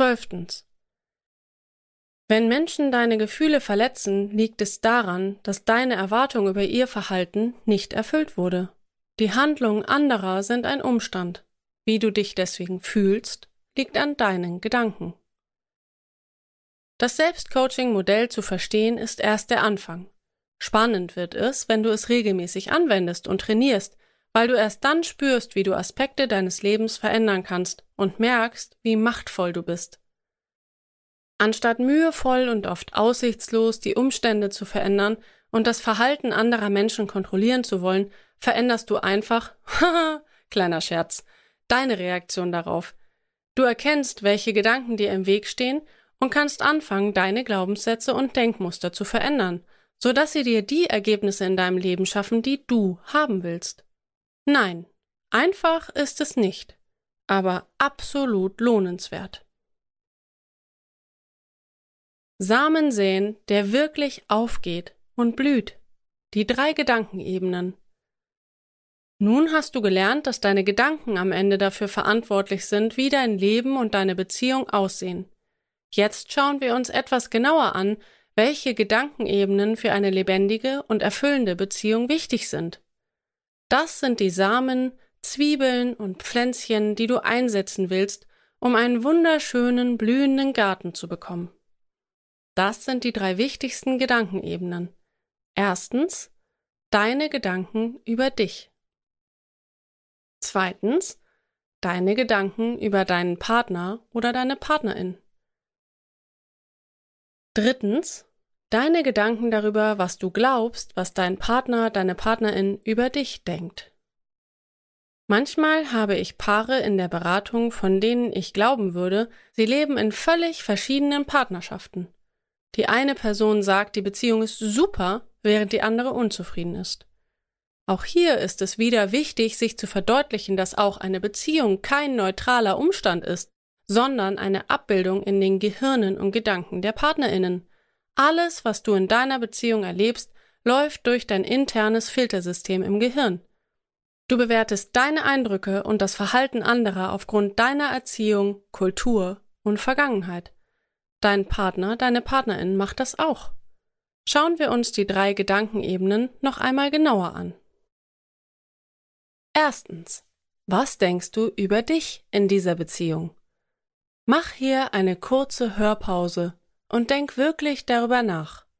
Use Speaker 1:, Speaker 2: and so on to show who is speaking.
Speaker 1: 12. Wenn Menschen deine Gefühle verletzen, liegt es daran, dass deine Erwartung über ihr Verhalten nicht erfüllt wurde. Die Handlungen anderer sind ein Umstand. Wie du dich deswegen fühlst, liegt an deinen Gedanken. Das Selbstcoaching-Modell zu verstehen ist erst der Anfang. Spannend wird es, wenn du es regelmäßig anwendest und trainierst, weil du erst dann spürst, wie du Aspekte deines Lebens verändern kannst und merkst, wie machtvoll du bist. Anstatt mühevoll und oft aussichtslos die Umstände zu verändern und das Verhalten anderer Menschen kontrollieren zu wollen, veränderst du einfach, haha, kleiner Scherz, deine Reaktion darauf. Du erkennst, welche Gedanken dir im Weg stehen und kannst anfangen, deine Glaubenssätze und Denkmuster zu verändern, sodass sie dir die Ergebnisse in deinem Leben schaffen, die du haben willst. Nein, einfach ist es nicht, aber absolut lohnenswert. Samen säen, der wirklich aufgeht und blüht. Die 3 Gedankenebenen. Nun hast du gelernt, dass deine Gedanken am Ende dafür verantwortlich sind, wie dein Leben und deine Beziehung aussehen. Jetzt schauen wir uns etwas genauer an, welche Gedankenebenen für eine lebendige und erfüllende Beziehung wichtig sind. Das sind die Samen, Zwiebeln und Pflänzchen, die du einsetzen willst, um einen wunderschönen, blühenden Garten zu bekommen. Das sind die 3 wichtigsten Gedankenebenen. Erstens, deine Gedanken über dich. Zweitens, deine Gedanken über deinen Partner oder deine Partnerin. Drittens, deine Gedanken darüber, was du glaubst, was dein Partner, deine Partnerin über dich denkt. Manchmal habe ich Paare in der Beratung, von denen ich glauben würde, sie leben in völlig verschiedenen Partnerschaften. Die eine Person sagt, die Beziehung ist super, während die andere unzufrieden ist. Auch hier ist es wieder wichtig, sich zu verdeutlichen, dass auch eine Beziehung kein neutraler Umstand ist, sondern eine Abbildung in den Gehirnen und Gedanken der PartnerInnen. Alles, was du in deiner Beziehung erlebst, läuft durch dein internes Filtersystem im Gehirn. Du bewertest deine Eindrücke und das Verhalten anderer aufgrund deiner Erziehung, Kultur und Vergangenheit. Dein Partner, deine Partnerin macht das auch. Schauen wir uns die 3 Gedankenebenen noch einmal genauer an. Erstens, was denkst du über dich in dieser Beziehung? Mach hier eine kurze Hörpause und denk wirklich darüber nach.